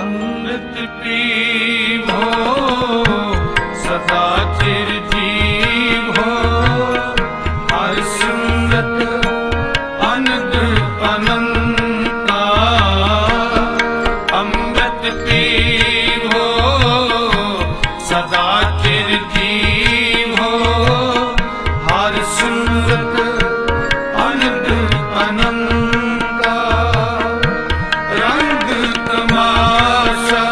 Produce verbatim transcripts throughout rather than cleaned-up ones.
ਅੰਮ੍ਰਿਤ ਪੀਵੋ ਸਦਾ ਚਿਰ ਜੀਵੋ, ਹਰਿ ਸਿਮਰਤ ਅਨੰਦ ਅਨੰਤਾ। ਅੰਮ੍ਰਿਤ ਪੀਵੋ ਸਦਾ ਚਿਰ ਜੀਵੋ, ਹਰਿ ਸਿਮਰਤ ਅਨੰਦ ਅਨੰਤਾ। ਰੰਗ ਤਮਾਸ਼ਾ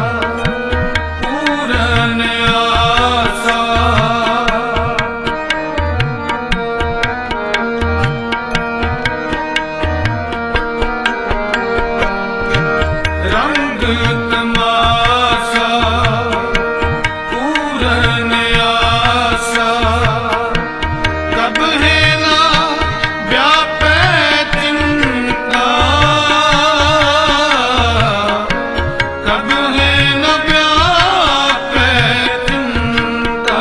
ਪੂਰਨ ਆਸਾ, ਰੰਗ ਤਮਾਸ਼ਾ ਪੂਰਨ ਆਸਾ। ਕਬ ਹੈ ਨਾ ਵਿਆਪੈ ਚਿੰਤਾ, ਕਬ ਹੈ ਨਾ ਵਿਆਪੈ ਚਿੰਤਾ।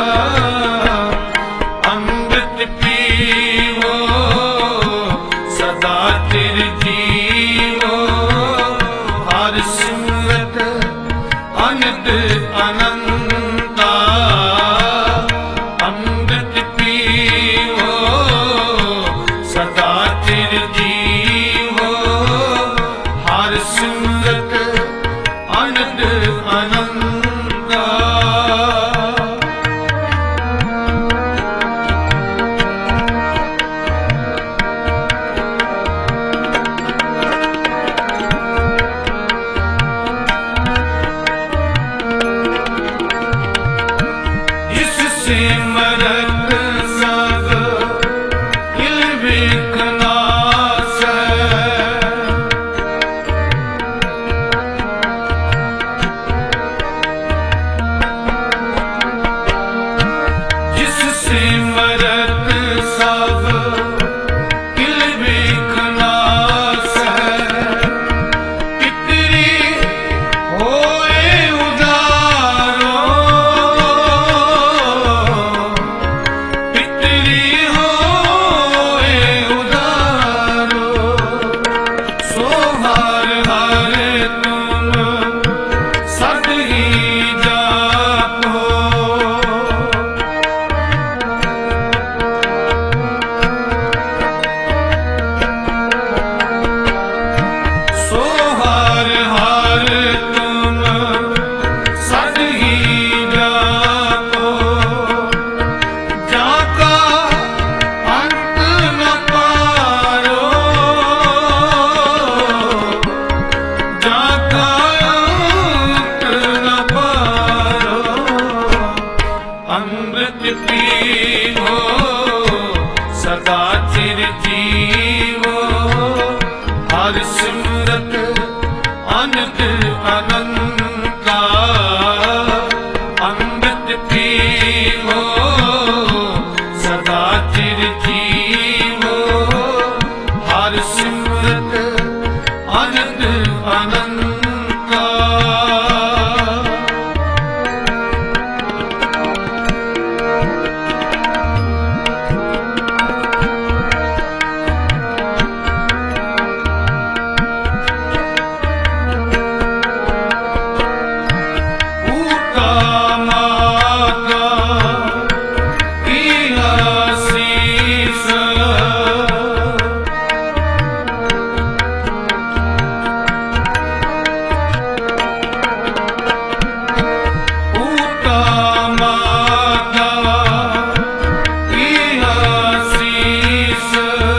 ਅੰਮ੍ਰਿਤ ਪੀਵੋ ਸਦਾ ਚਿਰ ਜੀਵੋ, ਹਰਿ ਸਿਮਰਤ ਅਨੰਦ ਅਨੰਤਾ। ਅੰਮ੍ਰਿਤ ਪੀਵੋ ਸਦਾ ਚਿਰ ਜੀਵੋ, ਹਰਿ ਸਿਮਰਤ ਅਨੰਦ ਅਨੰਤਾ। ਜਿਸ ਸਿਮਰਤ ਸਭ ਕਿਲ ਵੇਖ ਨਾਸੈ, ਜਿਸ ਸਿਮਰਤ ਸਭ ਕਿਲ ਵੇਖ ਨਾਸੈ। ਪਿਤਰੀ ਹੋਏ ਉਦਾਰੋ, ਪਿਤਰੀ ਹੋਏ ਉਦਾਰੋ। ਸੋ ਹਰਿ ਹਰਿ ਤੁਮ ਸਦ ਹੀ ਜਾਪੋ, ਸੋ ਹਰਿ ਹਰਿ ਤੁਮ ਸਦ ਹੀ ਜਾਪੋ। ਜਾਂ ਕਾ ਅੰਤ ਨ ਪਾਰੋ, ਜਾਂ ਕਾ ਅੰਤ ਨ ਪਾਰੋ। ਅੰਮ੍ਰਿਤ ਪੀਵੋ ਸਦਾ ਚਿਰ ਜੀਵੋ, ਹਰਿ ਸਿਮਰਤ ਅਨੰਦ ਅਨੰਤਾ। ਅੰਮ੍ਰਿਤ ਪੀਵੋ ਸਦਾ ਚਿਰ ਜੀਵੋ, ਹਰਿ ਸਿਮਰਤ ਅਨੰਦ ਅਨੰਤਾ। ਊਤਾ ਮਾਤਾ ਕੀ ਆਸੀਸ, ਊਤਾ ਮਾਤਾ ਕੀ ਆਸੀਸ।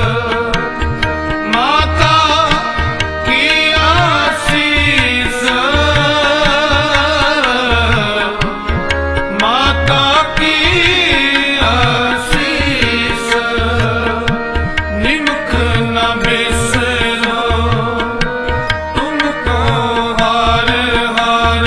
ਮਾਤਾ ਕੀ ਆਸੀਸ, ਮਾਤਾ ਕੀ ਆਸੀਸ। ਨਿਮਖ ਨ ਬਿਸਰੋ ਤੁਮ ਕੋ ਹਰ ਹਰ,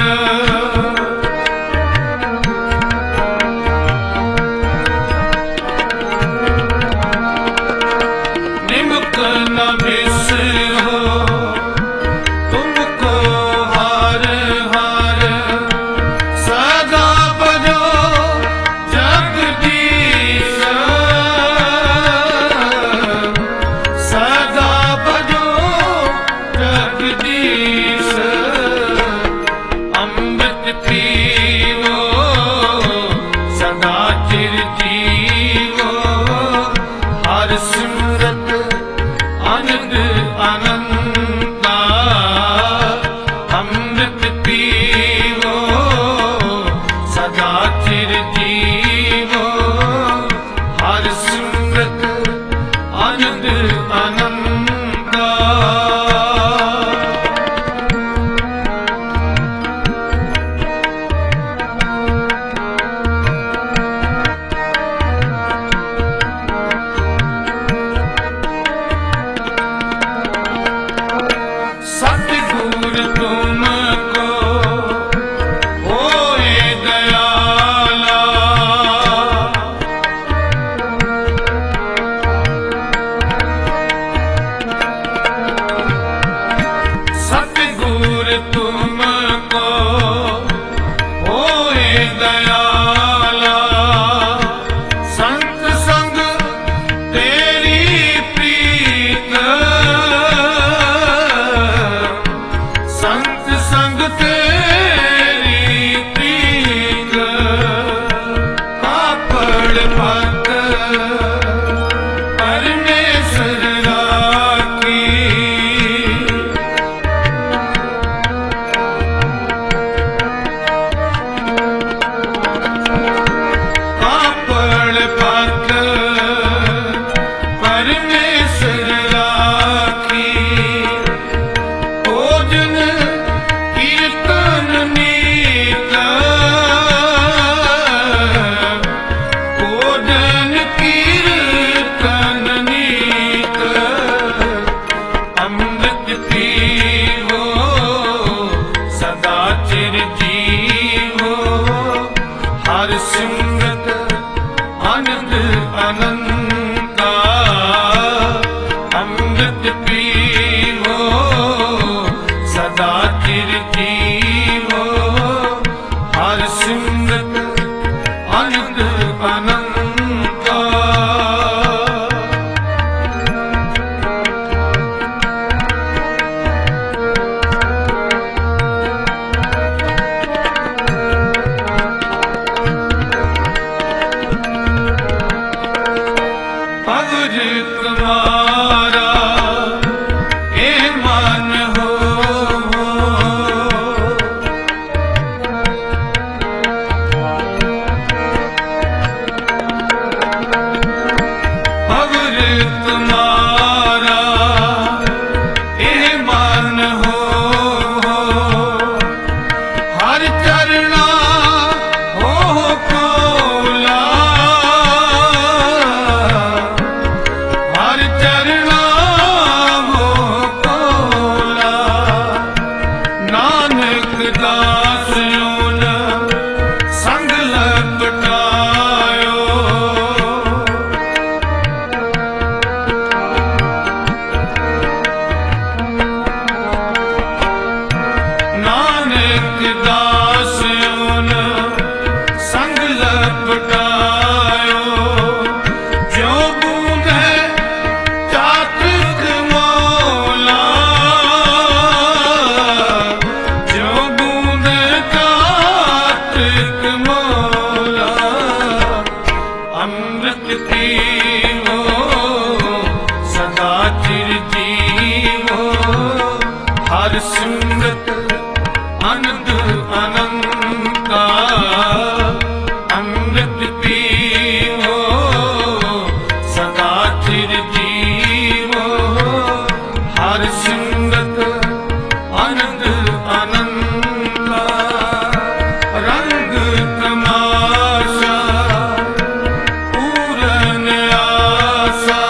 ਨਿਮਖ ਨ ਬਿਸਰੋ ਤੁਮਕੋ ਹਰ ਹਰ। ਸਦਾ ਭਜੋ ਜਗਦੀਸ਼, ਸਦਾ ਭਜੋ ਜਗਦੀਸ਼। सतगुर तुमको होए दयाला। सतगुर तुमको होए दयाला, संत संग तेरी प्रीत, संत संग तेरी प्रीत, कापड़ पत परमेश्वर राखी। कापड़ पत परमेश्वर राखी, भोजन कीर्तन नीत, भोजन कीर्तन नीत, अमृत पीवो सदा चिर जीवो, हर सिमरत आनंद अनंता। अमृत पीवो सदा चिर जीवो, हर सिमरत आनंद अनंता। पगुर तुम्हारा ए मन हो, पगुर तुम्हारा ए मन हो, हर चरणा हो कोला, हर चरणा हो कोला। नानक दास योन संग लपटायो, नानक दास योन संग लपटायो। जो बूंदे चातक मौला, जो बूंदे चातक मौला, अमृत पीवो सदा चिर जीवो, हर सिमरत आनंद अनंता। अमृत पीवो सदा चिर जीवो, हर सिमरत आनंद अनंता। रंग तमाशा पूरन आशा,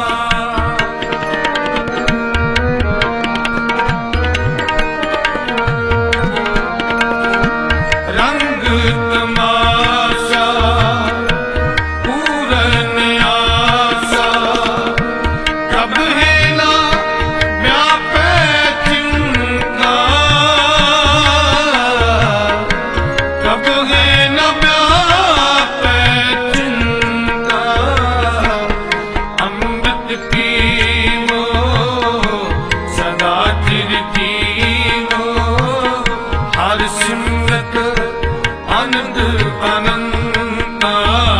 रंग तमाशा पूरन आशा। कब है ना व्यापै चिंता, कब है ना व्यापै चिंता। अमृत पीवो सदा चिर जीवो, हर सिमरत आनंद अनंता।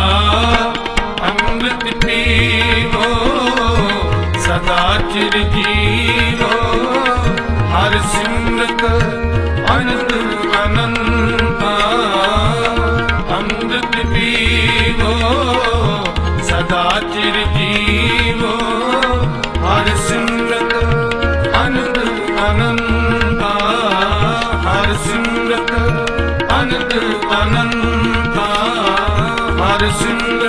अमृत पीवो सदा चिर जीवो, हर सिमरत आनंद अनंता। अमृत पीवो सदा चिर जीवो, हर सिमरत आनंद अनंता। हर सिमरत आनंद अनंता, हर सिमरत